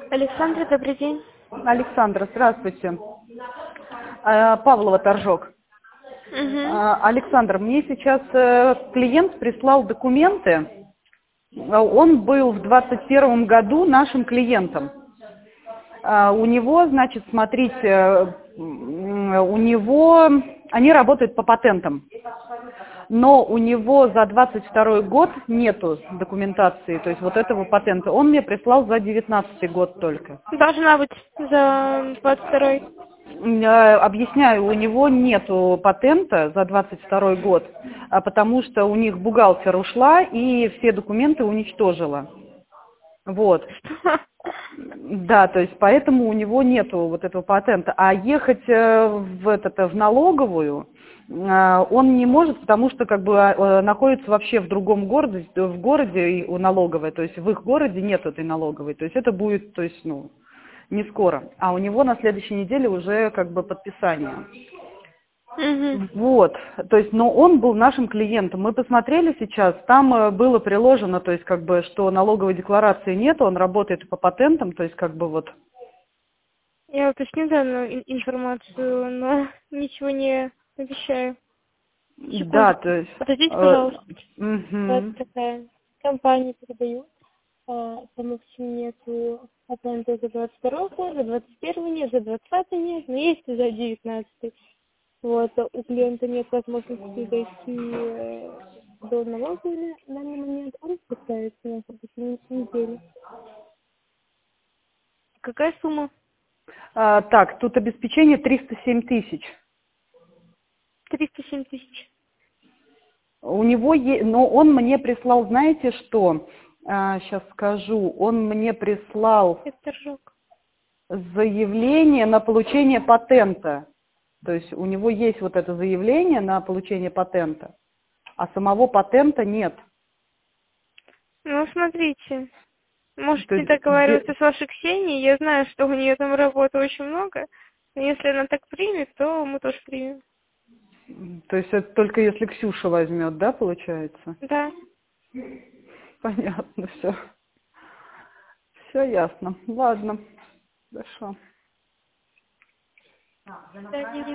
Александра, добрый день. Александра, здравствуйте. Павлова, Торжок. Угу. Александр, мне сейчас клиент прислал документы. Он был в 2021 году нашим клиентом. У него, значит, смотрите, они работают по патентам. Но у него за 22 год нету документации, то есть вот этого патента. Он мне прислал за 19 год только. Должна быть за 22-й. Объясняю, у него нету патента за 22 год, потому что у них бухгалтер ушла и все документы уничтожила. Вот. Да, то есть поэтому у него нету вот этого патента. А ехать в налоговую он не может, потому что как бы находится вообще в другом городе, в городе у налоговой, то есть в их городе нет этой налоговой. То есть это будет, то есть, не скоро. А у него на следующей неделе уже как бы подписание. Угу. Вот, то есть, но он был нашим клиентом. Мы посмотрели сейчас, там было приложено, то есть, как бы, что налоговой декларации нет, он работает по патентам, то есть, как бы, вот. Я уточню данную информацию, но ничего не обещаю. Да, Секундочку. то есть, Подождите, пожалуйста. Вот мгм. такая компания передает. Там вообще нету патента за 22 год, за 21 нет, за 20 нет, но есть и за 19. Вот, у клиента нет возможности дойти до налоговой на данный момент, он пытается на следующей неделе. Какая сумма? Так, тут обеспечение 307 тысяч. 307 тысяч. У него но он мне прислал, знаете что, сейчас скажу, он мне прислал Это торжок. заявление на получение патента. То есть у него есть вот это заявление на получение патента, а самого патента нет. Ну, смотрите, То можете есть, договариваться с вашей Ксенией, я знаю, что у нее там работы очень много, но если она так примет, то мы тоже примем. то есть это только если Ксюша возьмет, да, получается? Да. Понятно, все. Все ясно. Ладно, хорошо. Да,